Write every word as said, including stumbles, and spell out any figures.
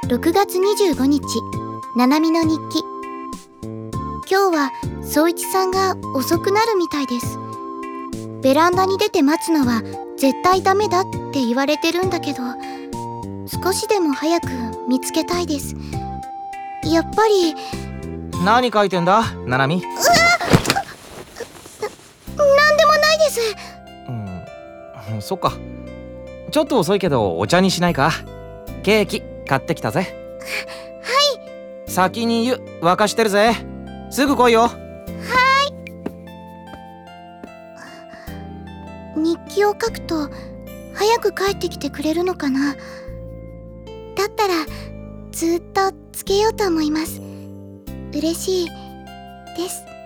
ろくがつにじゅうごにち、ななみの日記。今日は宗一さんが遅くなるみたいです。ベランダに出て待つのは絶対ダメだって言われてるんだけど、少しでも早く見つけたいです。やっぱり。 何書いてんだ、ななみ。うわな、なんでもないです。 うん、そっか。ちょっと遅いけどお茶にしないか。ケーキ買ってきたぜ。 はい。 先に湯沸かしてるぜ。すぐ来いよ。はーい。日記を書くと早く帰ってきてくれるのかな。だったらずっとつけようと思います。嬉しいです。